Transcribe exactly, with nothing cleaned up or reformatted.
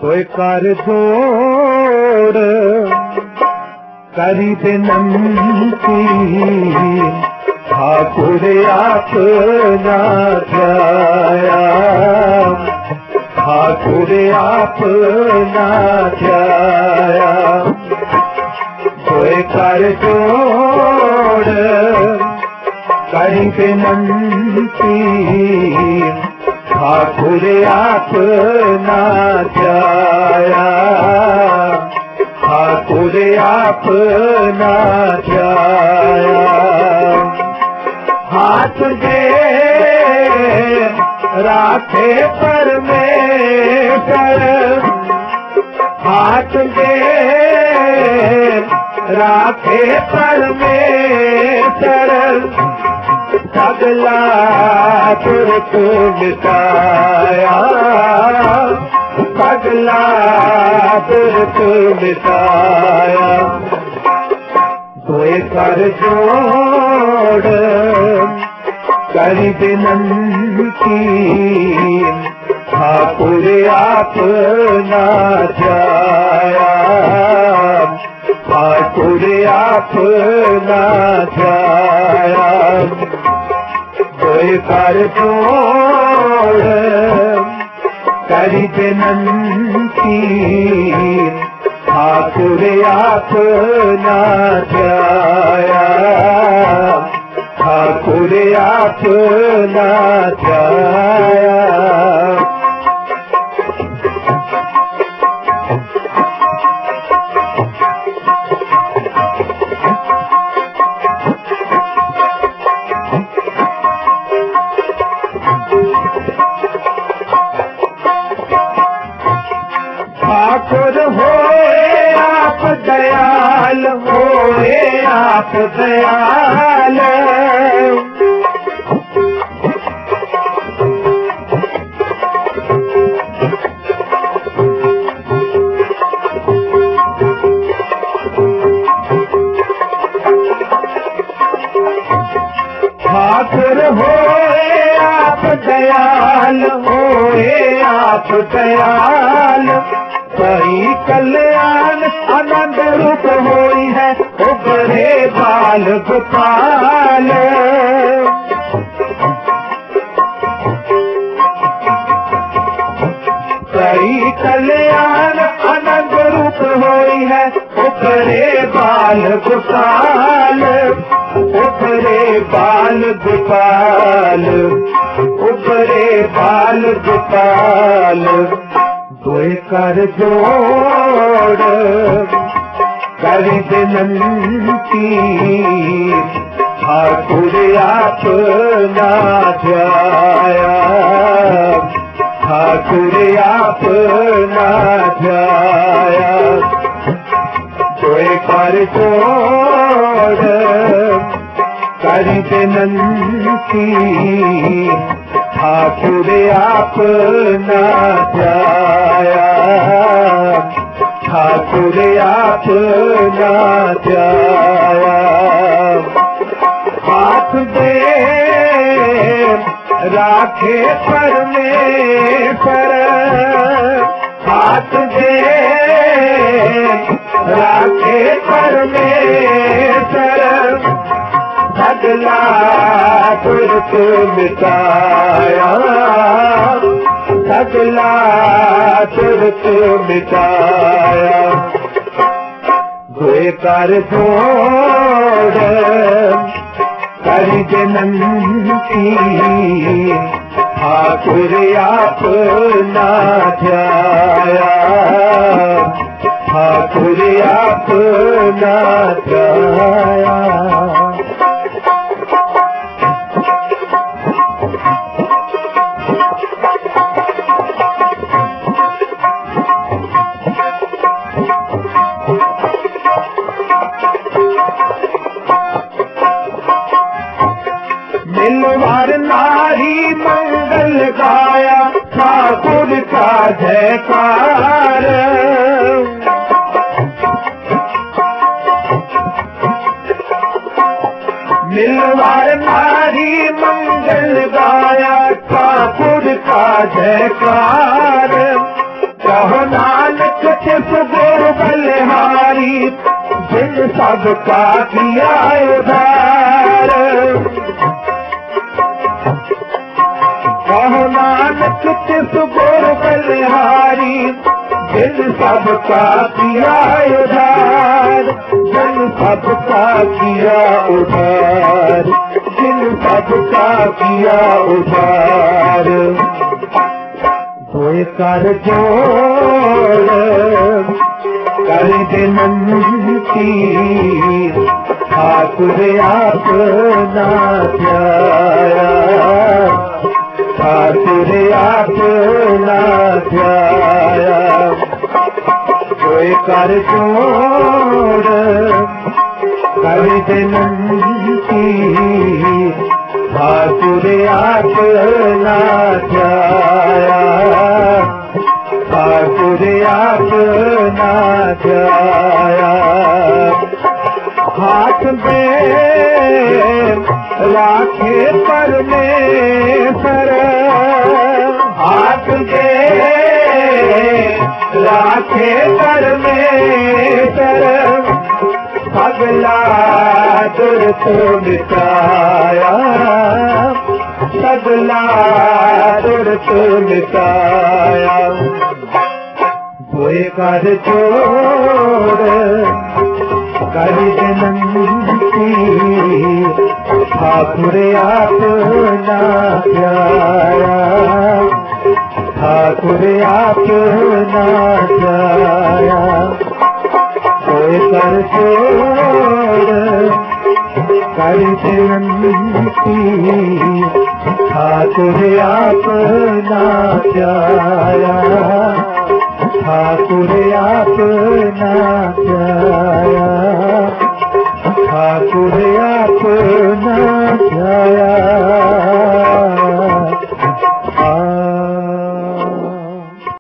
कोई कर जोड़ करी विनंती ठाकुर अपना ध्याया ठाकुर अपना ध्याया कोई कर जोड़ करी विनंती ठाकुर अपना ध्याया ठाकुर अपना ध्याया हाथ दे राखे परमेश्वर हाथ दे राखे परमेश्वर सगला तुरत मिटाया सगला तुरत मिटाया कोई कर जोड़ करी विनंती ठाकुर अपना ध्याया ठाकुर अपना ध्याया कोई कर जोड़ करी विनंती ठाकुर अपना ध्याया ठाकुर अपना ध्याया ठाकुर होए आप दयाल होए आप दयाल ठाकुर होए आप दयाल होए आप दयाल सही कल्याण आनंद रूप होई है उभरे बाल गोपाल सही कल्याण आनंद रूप होई है उभरे बाल गोपाल उभरे बाल गोपाल उभरे बाल गोपाल कोई कर जोड़ करी विनंती ठाकुर अपना ध्याया ठाकुर अपना ध्याया कोई कर जोड़ करी विनंती ठाकुर अपना ध्याया ठाकुर अपना ध्याया हाथ दे राखे परमेश्वर हाथ दे राखे परमेश्वर सगला तुरत मिटाया सगला तुरत मिटाया कोई कर जोड़ करी विनंती ठाकुर अपना ध्याया ठाकुर अपना ध्याया मिलवार नारी मंगल गाया ठाकुर का जयकार मिलवार नारी मंगल गाया ठाकुर का जयकार कहो नानक तिस गुरु बलिहारी जिन सबका किया उधार। कहो नानक तिस गुरु बलिहारी जिन सबका किया उधार, जिन सबका किया उधार, जिन सबका किया उधार। कोई कर जोड़ कर विनती ठाकुर अपना प्यारा, ठाकुर अपना प्यारा। कोई कर जोड़ कर विनती ठाकुर अपना प्यारा, ठाकुर अपना प्यारा। हाथ में राखे परमेश्वर, हाथ में राखे परमेश्वर, सगला दुर्ग मिटाया, सगला दुर्ग मिटाया। कोई कर जोड़ कर विनती ठाकुर अपना प्यारा, ठाकुर अपना प्यारा। कोई कर जोड़ कर विनती ठाकुर अपना प्यारा, ठाकुर अपना प्यारा, ठाकुर अपना